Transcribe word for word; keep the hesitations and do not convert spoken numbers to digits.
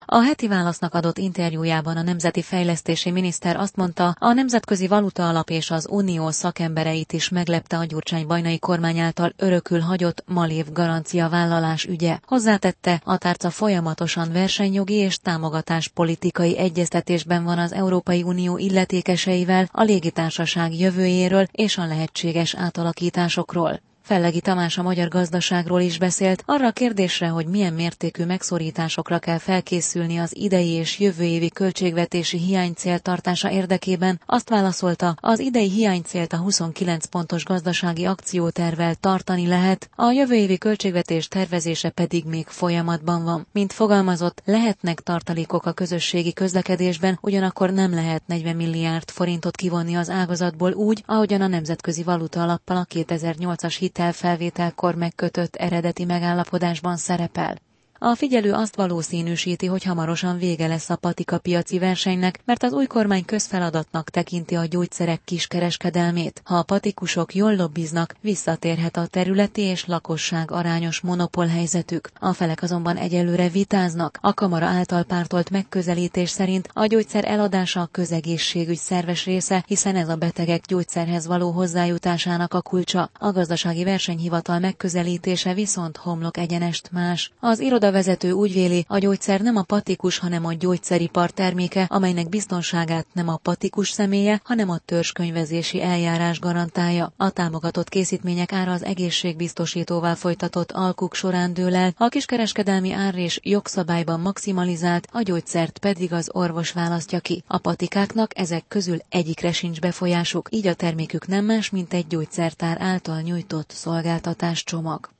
A Heti Válasznak adott interjújában a nemzeti fejlesztési miniszter azt mondta, a Nemzetközi Valutaalap és az Unió szakembereit is meglepte a Gyurcsány-Bajnai kormány által örökül hagyott malév garancia vállalás ügye. Hozzátette, a tárca folyamatosan versenyjogi és támogatáspolitikai egyeztetésben van az Európai Unió illetékeseivel a légitársaság jövőjéről és a lehetséges átalakításokról. Fellegi Tamás a magyar gazdaságról is beszélt, arra a kérdésre, hogy milyen mértékű megszorításokra kell felkészülni az idei és jövő évi költségvetési hiánycél tartása érdekében, azt válaszolta, az idei hiánycélt a huszonkilenc pontos gazdasági akciótervvel tartani lehet, a jövő évi költségvetés tervezése pedig még folyamatban van. Mint fogalmazott, lehetnek tartalékok a közösségi közlekedésben, ugyanakkor nem lehet negyven milliárd forintot kivonni az ágazatból úgy, ahogyan a Nemzetközi Valutaalappal a kétezer-nyolcas hitelfelvételkor megkötött eredeti megállapodásban szerepel. A figyelő azt valószínűsíti, hogy hamarosan vége lesz a patikapiaci versenynek, mert az új kormány közfeladatnak tekinti a gyógyszerek kiskereskedelmét. Ha a patikusok jól lobbiznak, visszatérhet a területi és lakosság arányos monopolhelyzetük. A felek azonban egyelőre vitáznak. A kamara által pártolt megközelítés szerint a gyógyszer eladása a közegészségügy szerves része, hiszen ez a betegek gyógyszerhez való hozzájutásának a kulcsa. A gazdasági versenyhivatal megközelítése viszont homlok egyenest más. Az iroda A vezető úgy véli, a gyógyszer nem a patikus, hanem a gyógyszeripar terméke, amelynek biztonságát nem a patikus személye, hanem a törzskönyvezési eljárás garantálja. A támogatott készítmények ára az egészségbiztosítóval folytatott alkuk során dől el, a kiskereskedelmi árrés jogszabályban maximalizált, a gyógyszert pedig az orvos választja ki. A patikáknak ezek közül egyikre sincs befolyásuk, így a termékük nem más, mint egy gyógyszertár által nyújtott szolgáltatáscsomag.